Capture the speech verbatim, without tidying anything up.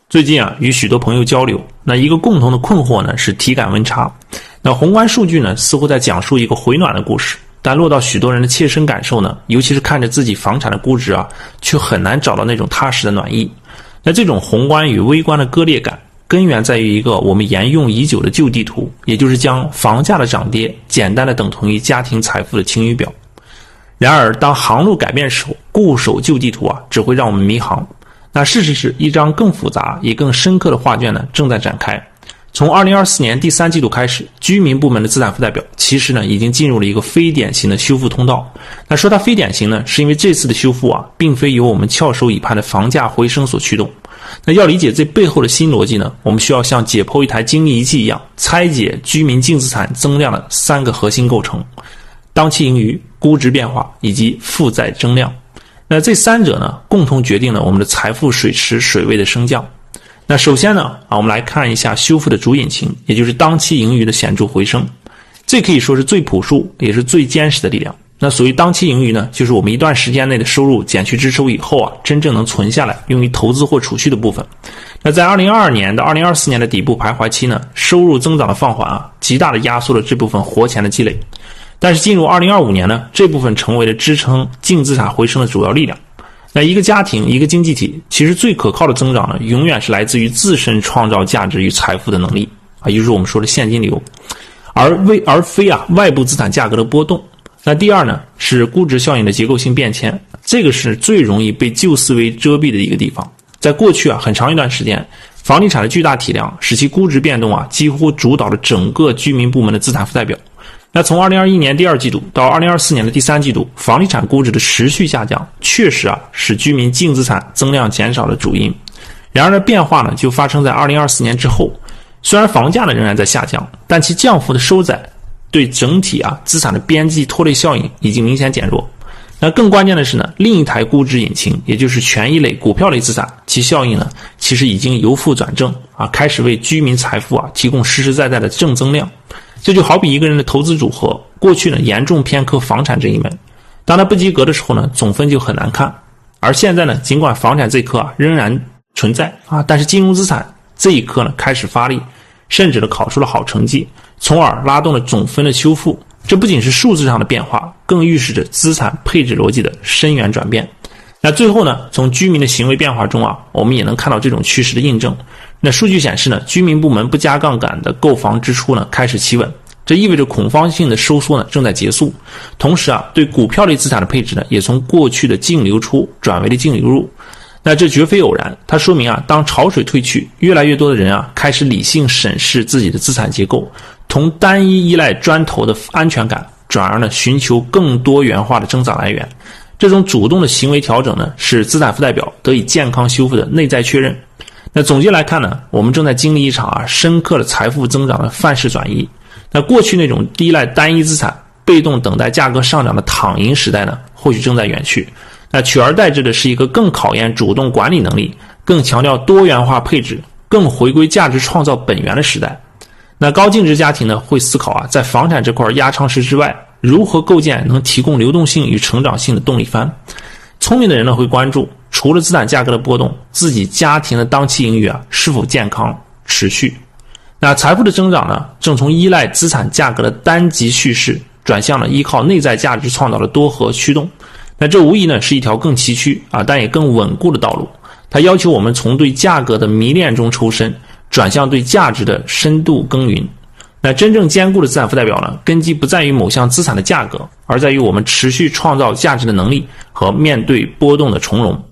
最近啊，与许多朋友交流，那一个共同的困惑呢是体感温差。那宏观数据呢似乎在讲述一个回暖的故事，但落到许多人的切身感受呢，尤其是看着自己房产的估值啊，却很难找到那种踏实的暖意。那这种宏观与微观的割裂感，根源在于一个我们沿用已久的旧地图，也就是将房价的涨跌简单的等同于家庭财富的晴雨表。然而，当航路改变时候，固守旧地图啊，只会让我们迷航。那事实是一张更复杂也更深刻的画卷呢正在展开。从二零二四年第三季度开始，居民部门的资产负债表其实呢已经进入了一个非典型的修复通道。那说它非典型呢，是因为这次的修复啊，并非由我们翘首以盼的房价回升所驱动。那要理解这背后的新逻辑呢，我们需要像解剖一台精密仪器一样，拆解居民净资产增量的三个核心构成：当期盈余、估值变化以及负债增量。那这三者呢，共同决定了我们的财富水池水位的升降。那首先呢，啊，我们来看一下修复的主引擎，也就是当期盈余的显著回升。这可以说是最朴素，也是最坚实的力量。那所谓当期盈余呢，就是我们一段时间内的收入减去支出以后啊，真正能存下来用于投资或储蓄的部分。那在二零二二年到二零二四年的底部徘徊期呢，收入增长的放缓啊，极大的压缩了这部分活钱的积累。但是进入二零二五年呢，这部分成为了支撑净资产回升的主要力量。那一个家庭，一个经济体，其实最可靠的增长呢，永远是来自于自身创造价值与财富的能力啊，也就是我们说的现金流，而为而非啊外部资产价格的波动。那第二呢，是估值效应的结构性变迁，这个是最容易被旧思维遮蔽的一个地方。在过去啊很长一段时间，房地产的巨大体量使其估值变动啊几乎主导了整个居民部门的资产负债表。那从二零二一年第二季度到二零二四年的第三季度，房地产估值的持续下降，确实啊使居民净资产增量减少的主因。然而呢，变化呢就发生在二零二四年之后。虽然房价呢仍然在下降，但其降幅的收窄对整体啊资产的边际拖累效应已经明显减弱。那更关键的是呢，另一台估值引擎，也就是权益类、股票类资产，其效应呢其实已经由负转正啊，开始为居民财富啊提供实实在在的正增量。这就好比一个人的投资组合，过去呢严重偏科房产这一门，当他不及格的时候呢，总分就很难看。而现在呢，尽管房产这一科啊仍然存在啊，但是金融资产这一科呢开始发力，甚至呢考出了好成绩，从而拉动了总分的修复。这不仅是数字上的变化，更预示着资产配置逻辑的深远转变。那最后呢，从居民的行为变化中啊，我们也能看到这种趋势的印证。那数据显示呢，居民部门不加杠杆的购房支出呢开始企稳，这意味着恐慌性的收缩呢正在结束。同时啊，对股票类资产的配置呢，也从过去的净流出转为了净流入。那这绝非偶然，它说明啊，当潮水退去，越来越多的人啊开始理性审视自己的资产结构，从单一依赖砖头的安全感，转而呢寻求更多元化的增长来源。这种主动的行为调整呢，使资产负债表得以健康修复的内在确认。那总结来看呢，我们正在经历一场啊深刻的财富增长的范式转移。那过去那种依赖单一资产、被动等待价格上涨的躺赢时代呢，或许正在远去。那取而代之的是一个更考验主动管理能力、更强调多元化配置、更回归价值创造本源的时代。那高净值家庭呢，会思考啊，在房产这块压舱石之外，如何构建能提供流动性与成长性的动力帆。聪明的人呢，会关注除了资产价格的波动，自己家庭的当期盈余啊是否健康持续。那财富的增长呢，正从依赖资产价格的单极叙事，转向了依靠内在价值创造的多核驱动。那这无疑呢是一条更崎岖啊，但也更稳固的道路。它要求我们从对价格的迷恋中抽身，转向对价值的深度耕耘。那真正坚固的资产负债表呢，根基不在于某项资产的价格，而在于我们持续创造价值的能力和面对波动的从容。